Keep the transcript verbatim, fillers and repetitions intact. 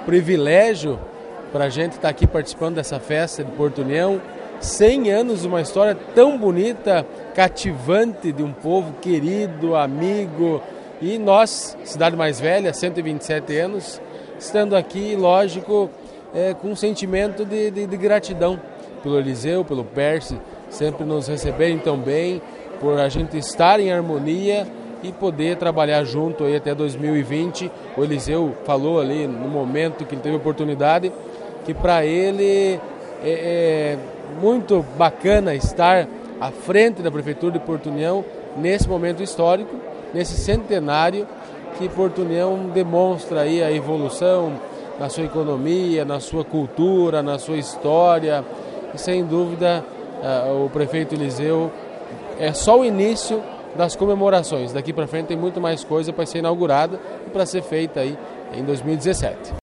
privilégio para a gente estar aqui participando dessa festa de Porto União. cem anos, uma história tão bonita, cativante de um povo querido, amigo. E nós, cidade mais velha, cento e vinte e sete anos, estando aqui, lógico, é, com um sentimento de, de, de gratidão pelo Eliseu, pelo Percy, sempre nos receberem tão bem, por a gente estar em harmonia e poder trabalhar junto aí até dois mil e vinte. O Eliseu falou ali no momento que ele teve oportunidade, que para ele é, é muito bacana estar à frente da Prefeitura de Porto União nesse momento histórico, nesse centenário que Porto União demonstra aí a evolução na sua economia, na sua cultura, na sua história. E sem dúvida o prefeito Eliseu é só o início das comemorações. Daqui para frente tem muito mais coisa para ser inaugurada e para ser feita aí em dois mil e dezessete.